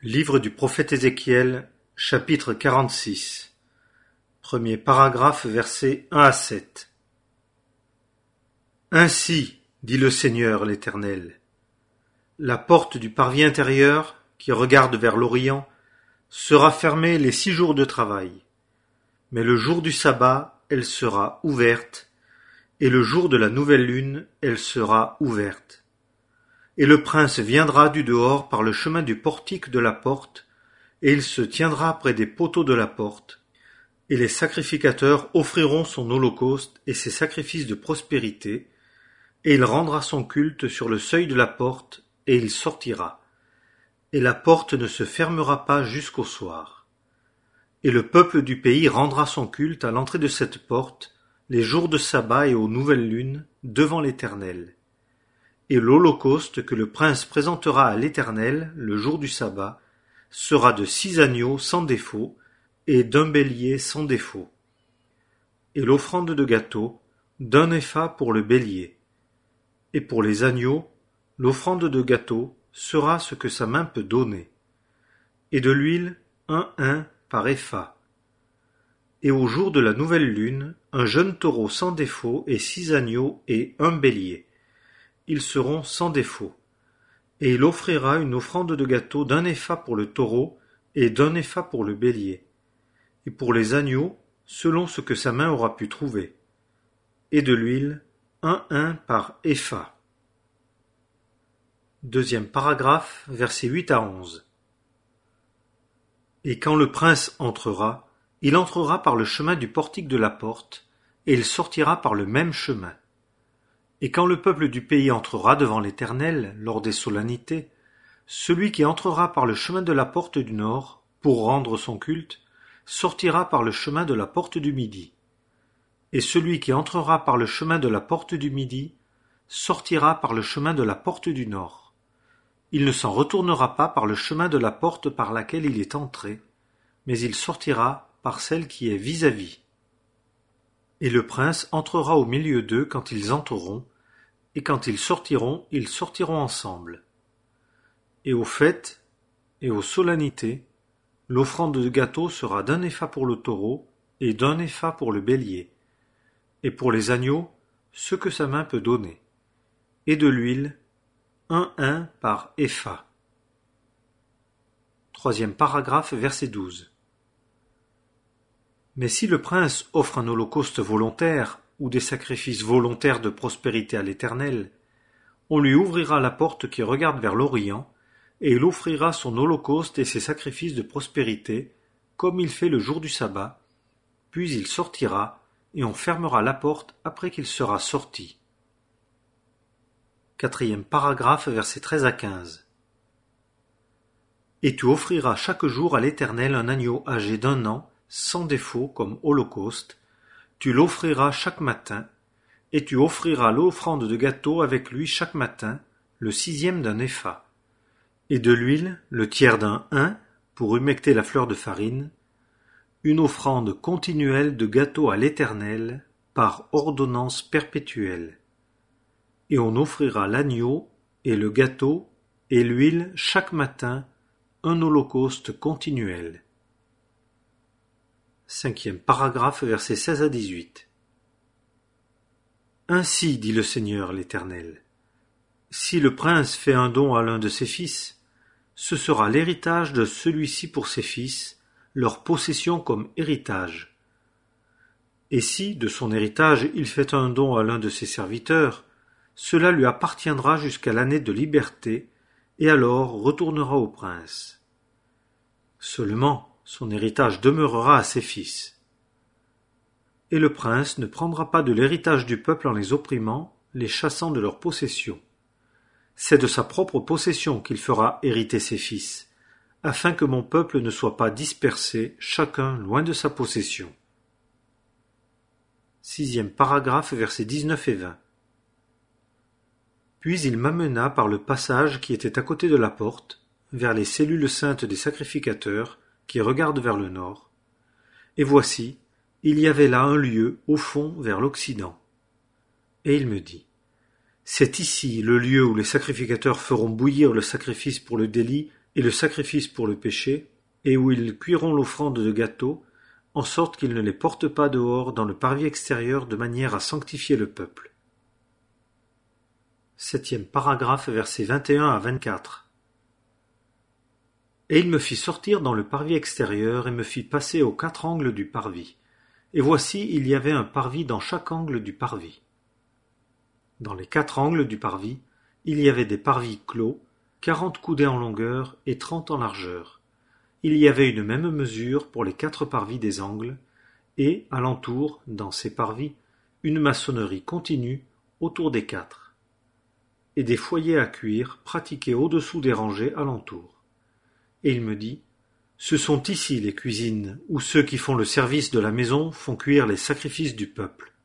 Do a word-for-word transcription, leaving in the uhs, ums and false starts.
Livre du prophète Ézéchiel, chapitre quarante-six, premier paragraphe, versets un à sept. Ainsi, dit le Seigneur l'Éternel, la porte du parvis intérieur, qui regarde vers l'Orient, sera fermée les six jours de travail. Mais le jour du sabbat, elle sera ouverte, et le jour de la nouvelle lune, elle sera ouverte. Et le prince viendra du dehors par le chemin du portique de la porte, et il se tiendra près des poteaux de la porte, et les sacrificateurs offriront son holocauste et ses sacrifices de prospérité, et il rendra son culte sur le seuil de la porte, et il sortira. Et la porte ne se fermera pas jusqu'au soir. Et le peuple du pays rendra son culte à l'entrée de cette porte, les jours de sabbat et aux nouvelles lunes, devant l'Éternel. Et l'holocauste que le prince présentera à l'Éternel le jour du sabbat sera de six agneaux sans défaut et d'un bélier sans défaut. Et l'offrande de gâteau d'un épha pour le bélier. Et pour les agneaux, l'offrande de gâteau sera ce que sa main peut donner. Et de l'huile, un hin par épha. Et au jour de la nouvelle lune, un jeune taureau sans défaut et six agneaux et un bélier. Ils seront sans défaut. Et il offrira une offrande de gâteau d'un épha pour le taureau et d'un épha pour le bélier. Et pour les agneaux, selon ce que sa main aura pu trouver. Et de l'huile, un hin par épha. Deuxième paragraphe, versets huit à onze. Et quand le prince entrera, il entrera par le chemin du portique de la porte, et il sortira par le même chemin. Et quand le peuple du pays entrera devant l'Éternel, lors des solennités, celui qui entrera par le chemin de la porte du nord, pour rendre son culte, sortira par le chemin de la porte du midi. Et celui qui entrera par le chemin de la porte du midi, sortira par le chemin de la porte du nord. Il ne s'en retournera pas par le chemin de la porte par laquelle il est entré, mais il sortira par celle qui est vis-à-vis. Et le prince entrera au milieu d'eux quand ils entreront, et quand ils sortiront, ils sortiront ensemble. Et aux fêtes et aux solennités, l'offrande de gâteau sera d'un épha pour le taureau et d'un épha pour le bélier, et pour les agneaux, ce que sa main peut donner, et de l'huile, un hin par épha. Troisième paragraphe, verset douze. Mais si le prince offre un holocauste volontaire ou des sacrifices volontaires de prospérité à l'Éternel, on lui ouvrira la porte qui regarde vers l'Orient, et il offrira son holocauste et ses sacrifices de prospérité, comme il fait le jour du sabbat, puis il sortira, et on fermera la porte après qu'il sera sorti. Quatrième paragraphe, versets treize à quinze. Et tu offriras chaque jour à l'Éternel un agneau âgé d'un an, sans défaut comme holocauste, tu l'offriras chaque matin, et tu offriras l'offrande de gâteau avec lui chaque matin, le sixième d'un épha, et de l'huile, le tiers d'un hin, pour humecter la fleur de farine, une offrande continuelle de gâteau à l'Éternel, par ordonnance perpétuelle. Et on offrira l'agneau, et le gâteau, et l'huile chaque matin, un holocauste continuel. Cinquième paragraphe, versets seize à dix-huit. Ainsi dit le Seigneur l'Éternel, si le prince fait un don à l'un de ses fils, ce sera l'héritage de celui-ci pour ses fils, leur possession comme héritage. Et si, de son héritage, il fait un don à l'un de ses serviteurs, cela lui appartiendra jusqu'à l'année de liberté, et alors retournera au prince. Seulement, son héritage demeurera à ses fils. Et le prince ne prendra pas de l'héritage du peuple en les opprimant, les chassant de leur possession. C'est de sa propre possession qu'il fera hériter ses fils, afin que mon peuple ne soit pas dispersé, chacun loin de sa possession. Sixième paragraphe, versets dix-neuf et vingt. Puis il m'amena par le passage qui était à côté de la porte, vers les cellules saintes des sacrificateurs, qui regardent vers le nord, et voici, il y avait là un lieu au fond vers l'Occident. Et il me dit, c'est ici le lieu où les sacrificateurs feront bouillir le sacrifice pour le délit et le sacrifice pour le péché, et où ils cuiront l'offrande de gâteau, en sorte qu'ils ne les portent pas dehors dans le parvis extérieur de manière à sanctifier le peuple. Septième paragraphe, versets vingt et un à vingt-quatre. Et il me fit sortir dans le parvis extérieur et me fit passer aux quatre angles du parvis. Et voici, il y avait un parvis dans chaque angle du parvis. Dans les quatre angles du parvis, il y avait des parvis clos, quarante coudées en longueur et trente en largeur. Il y avait une même mesure pour les quatre parvis des angles, et, alentour, dans ces parvis, une maçonnerie continue autour des quatre, et des foyers à cuire pratiqués au-dessous des rangées alentour. Et il me dit, ce sont ici les cuisines où ceux qui font le service de la maison font cuire les sacrifices du peuple.